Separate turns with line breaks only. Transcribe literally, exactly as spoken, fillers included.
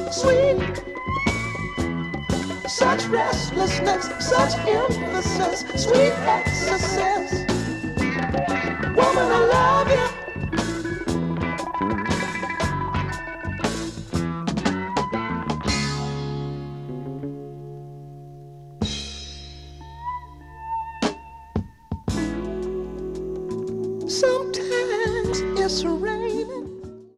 sweet, such restlessness, such emphasis, sweet excesses. Woman, I love you. Sometimes it's rain.